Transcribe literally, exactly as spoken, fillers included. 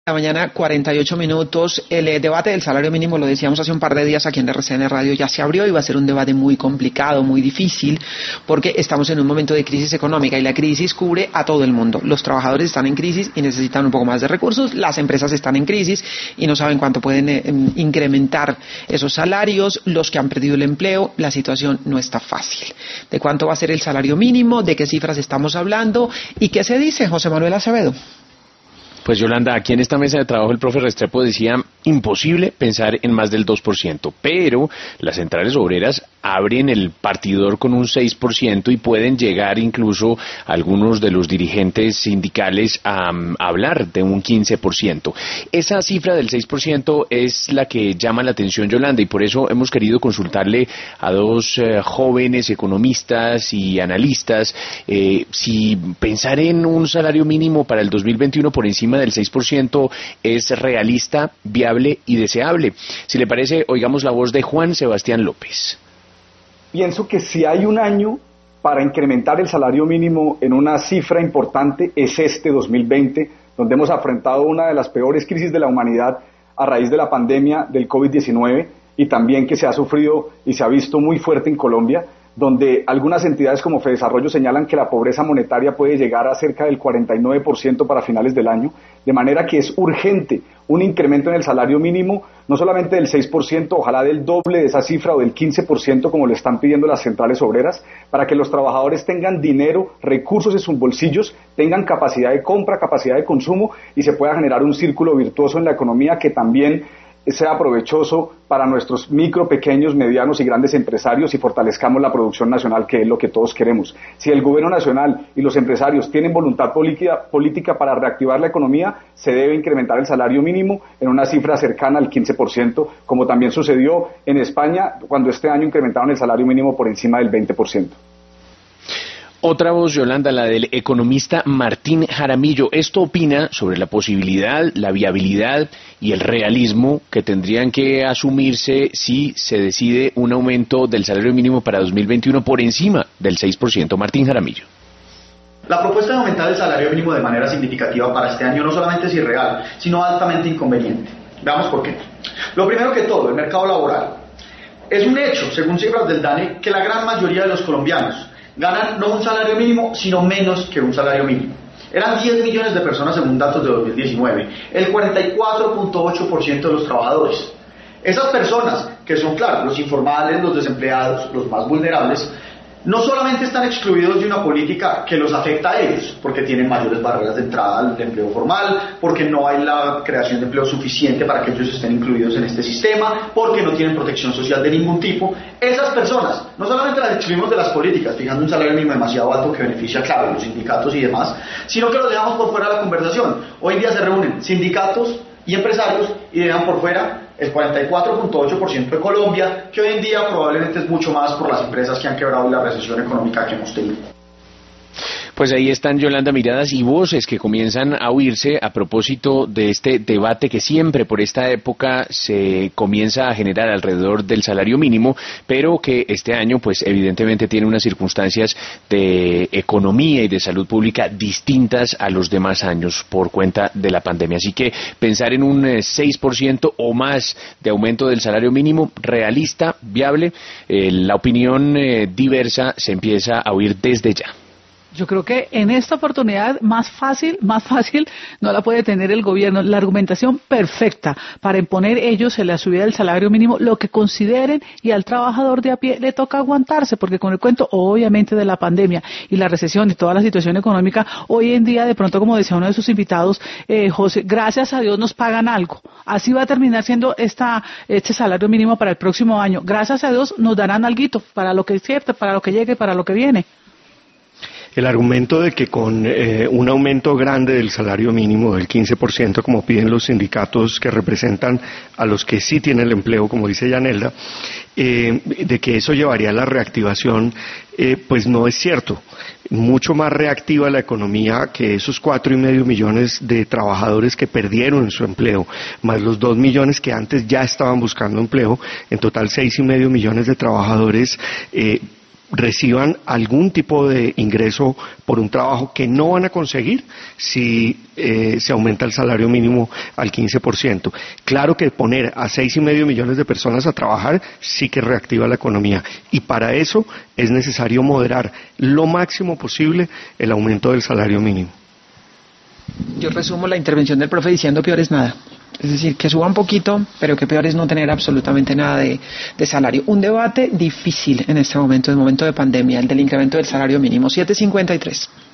La mañana, cuarenta y ocho minutos. El eh, debate del salario mínimo, lo decíamos hace un par de días aquí en R C N Radio, ya se abrió y va a ser un debate muy complicado, muy difícil, porque estamos en un momento de crisis económica y la crisis cubre a todo el mundo. Los trabajadores están en crisis y necesitan un poco más de recursos, las empresas están en crisis y no saben cuánto pueden eh, incrementar esos salarios, los que han perdido el empleo, la situación no está fácil. ¿De cuánto va a ser el salario mínimo? ¿De qué cifras estamos hablando? ¿Y qué se dice, José Manuel Acevedo? Pues Yolanda, aquí en esta mesa de trabajo el profe Restrepo decía imposible pensar en más del dos por ciento, pero las centrales obreras abren el partidor con un seis por ciento y pueden llegar incluso algunos de los dirigentes sindicales a, a hablar de un quince por ciento. Esa cifra del seis por ciento es la que llama la atención, Yolanda, y por eso hemos querido consultarle a dos eh, jóvenes economistas y analistas eh, si pensar en un salario mínimo para el dos mil veintiuno por encima del seis por ciento es realista, viable y deseable. Si le parece, oigamos la voz de Juan Sebastián López. Pienso que si hay un año para incrementar el salario mínimo en una cifra importante es este dos mil veinte, donde hemos afrontado una de las peores crisis de la humanidad a raíz de la pandemia del COVID diecinueve y también que se ha sufrido y se ha visto muy fuerte en Colombia, donde algunas entidades como Fedesarrollo señalan que la pobreza monetaria puede llegar a cerca del cuarenta y nueve por ciento para finales del año, de manera que es urgente un incremento en el salario mínimo, no solamente del seis por ciento, ojalá del doble de esa cifra o del quince por ciento como lo están pidiendo las centrales obreras, para que los trabajadores tengan dinero, recursos en sus bolsillos, tengan capacidad de compra, capacidad de consumo y se pueda generar un círculo virtuoso en la economía que también sea provechoso para nuestros micro, pequeños, medianos y grandes empresarios y fortalezcamos la producción nacional, que es lo que todos queremos. Si el gobierno nacional y los empresarios tienen voluntad política, política para reactivar la economía, se debe incrementar el salario mínimo en una cifra cercana al quince por ciento, como también sucedió en España cuando este año incrementaron el salario mínimo por encima del veinte por ciento. Otra voz, Yolanda, la del economista Martín Jaramillo. Esto opina sobre la posibilidad, la viabilidad y el realismo que tendrían que asumirse si se decide un aumento del salario mínimo para dos mil veintiuno por encima del seis por ciento. Martín Jaramillo. La propuesta de aumentar el salario mínimo de manera significativa para este año no solamente es irreal, sino altamente inconveniente. Veamos por qué. Lo primero que todo, el mercado laboral. Es un hecho, según cifras del DANE, que la gran mayoría de los colombianos ganan no un salario mínimo, sino menos que un salario mínimo. Eran diez millones de personas según datos de dos mil diecinueve, el cuarenta y cuatro punto ocho por ciento de los trabajadores. Esas personas, que son, claro, los informales, los desempleados, los más vulnerables, no solamente están excluidos de una política que los afecta a ellos, porque tienen mayores barreras de entrada al empleo formal, porque no hay la creación de empleo suficiente para que ellos estén incluidos en este sistema, porque no tienen protección social de ningún tipo. Esas personas, no solamente las excluimos de las políticas, fijando un salario mínimo demasiado alto que beneficia, claro, a los sindicatos y demás, sino que los dejamos por fuera de la conversación. Hoy en día se reúnen sindicatos y empresarios y dejan por fuera el cuarenta y cuatro punto ocho por ciento de Colombia, que hoy en día probablemente es mucho más por las empresas que han quebrado y la recesión económica que hemos tenido. Pues ahí están, Yolanda, miradas y voces que comienzan a oírse a propósito de este debate que siempre por esta época se comienza a generar alrededor del salario mínimo, pero que este año pues evidentemente tiene unas circunstancias de economía y de salud pública distintas a los demás años por cuenta de la pandemia. Así que pensar en un seis por ciento o más de aumento del salario mínimo, realista, viable, eh, la opinión eh, diversa se empieza a oír desde ya. Yo creo que en esta oportunidad más fácil, más fácil no la puede tener el gobierno. La argumentación perfecta para imponer ellos en la subida del salario mínimo lo que consideren y al trabajador de a pie le toca aguantarse, porque con el cuento obviamente de la pandemia y la recesión y toda la situación económica, hoy en día de pronto, como decía uno de sus invitados, eh, José, gracias a Dios nos pagan algo. Así va a terminar siendo esta, este salario mínimo para el próximo año. Gracias a Dios nos darán alguito para lo que es cierto, para lo que llegue, para lo que viene. El argumento de que con eh, un aumento grande del salario mínimo del quince por ciento, como piden los sindicatos que representan a los que sí tienen el empleo, como dice Yanelda, eh, de que eso llevaría a la reactivación, eh, pues no es cierto. Mucho más reactiva la economía que esos cuatro y medio millones de trabajadores que perdieron su empleo, más los dos millones que antes ya estaban buscando empleo, en total seis y medio millones de trabajadores eh, reciban algún tipo de ingreso por un trabajo que no van a conseguir si eh, se aumenta el salario mínimo al quince por ciento. Claro que poner a seis y medio millones de personas a trabajar sí que reactiva la economía, y para eso es necesario moderar lo máximo posible el aumento del salario mínimo. Yo resumo la intervención del profe diciendo peor es nada. Es decir, que suba un poquito, pero que peor es no tener absolutamente nada de, de salario. Un debate difícil en este momento, en el momento de pandemia, el del incremento del salario mínimo. siete cincuenta y tres.